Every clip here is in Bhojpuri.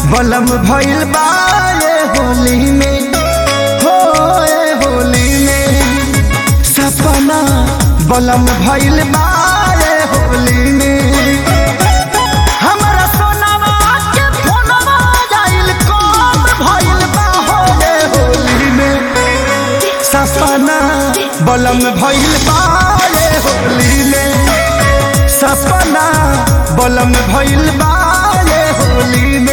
बलम भइल बा ये होली में, हो ये होली में सपना बलम भइल बा ये होली में। हमरा सोनावा के फोनवा आइल कब भइल बा हो ये होली में, सपना बलम भइल बा ये होली में, सपना बलम भइल बा ये होली में।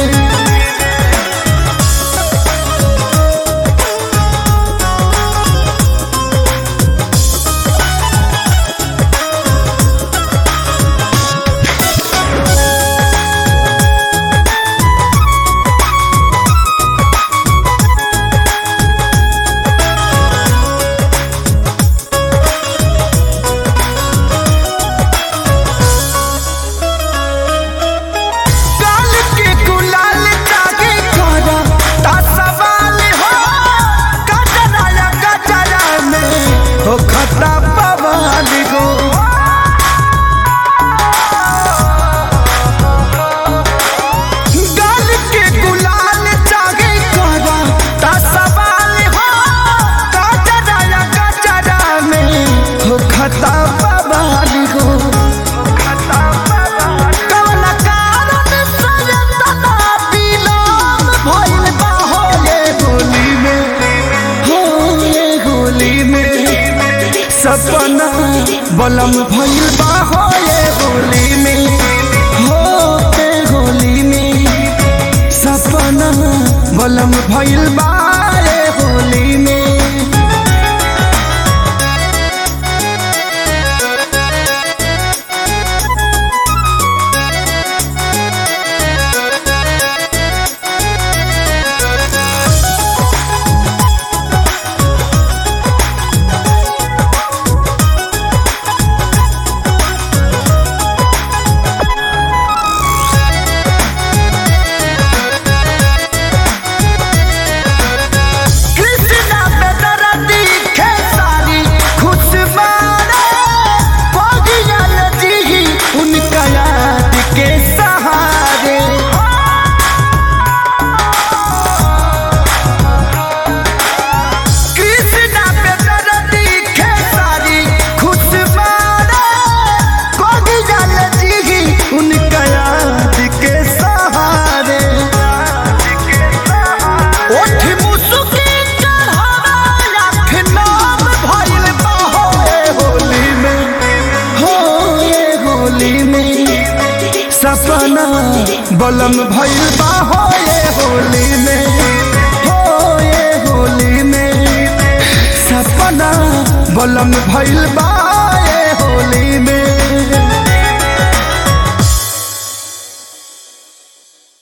सपना बलम भइल बा हो ये होली में, हो ये होली में सपना बलम भइल बा ये होली में। सपना बलम भइल बा हो ये होली में, हो ये होली में सपना बलम भइल बा ये होली में।